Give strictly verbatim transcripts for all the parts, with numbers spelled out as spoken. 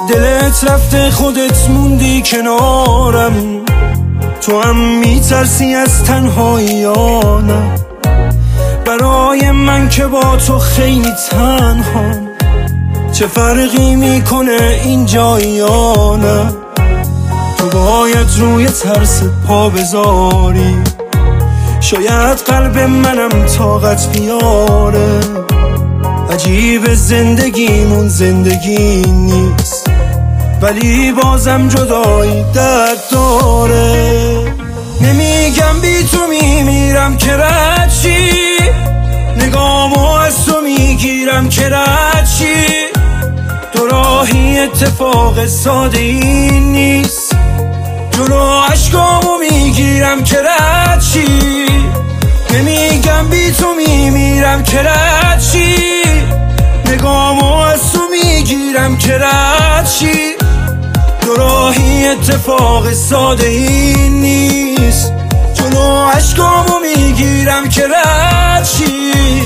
دلت رفته خودت موندی کنارم، تو هم میترسی از تنهایی یا نه؟ برای من که با تو خیلی تنهام، چه فرقی میکنه اینجا یا نه؟ تو باید روی ترس پا بذاری، شاید قلب منم طاقت بیاره. عجیب زندگیمون زندگی نیست، ولی بازم جدایی درد داره. نمیگم بی تو میمیرم که رد چی، نگامو از تو میگیرم که رد چی. دو راهی اتفاق ساده این نیست، جلو عشقامو میگیرم که رد چی. نمیگم بی تو میمیرم که رد چی، نگامو از تو میگیرم که رد چی. دو راهی اتفاق ساده این نیست، جلو عشقامو میگیرم که رد چی.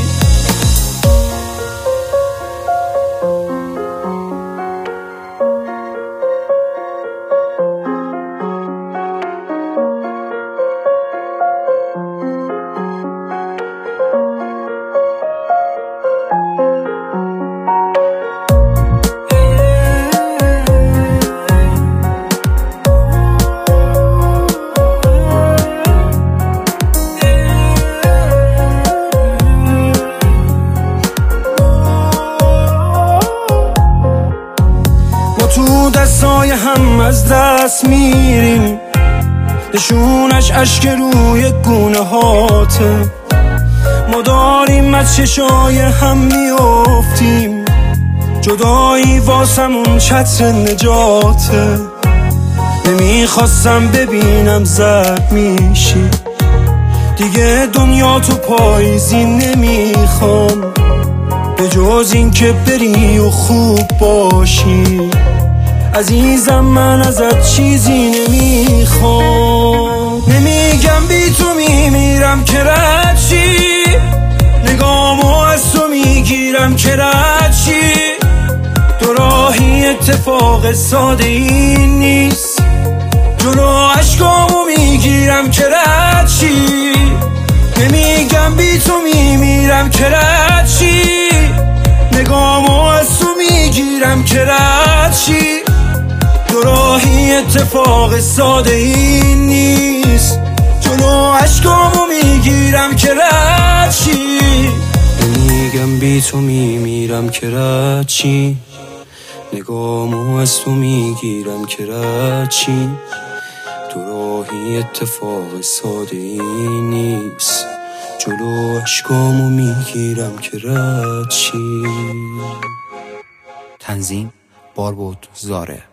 تو دستای هم از دست میریم، نشونش اشک روی گونه هاته. ما داریم از چشای هم میافتیم، جدایی واسمون چتر نجاته. نمیخواستم ببینم زرد میشی، دیگه دنیا تو پاییزی نمیخوام، به جز این که بری و خوب باشی. عزیزم من ازت چیزی نمیخوام، نمیگم بی تو میمیرم که رد چی، نگامو از تو میگیرم که رد چی. دو راهی اتفاق ساده این نیست، جلو عشقامو میگیرم که رد چی. نمیگم بی تو میمیرم که رد چی، نگامو از تو میگیرم که رد چی. دو راهی اتفاق ساده این نیست، جلو عشقامو میگیرم که رد چی. نمیگم بی تو میمیرم که رد چی، نگامو از تو میگیرم که رد چی. دو راهی اتفاق ساده این نیست، جلو عشقامو میگیرم که رد چی. تنظیم باربود زاره.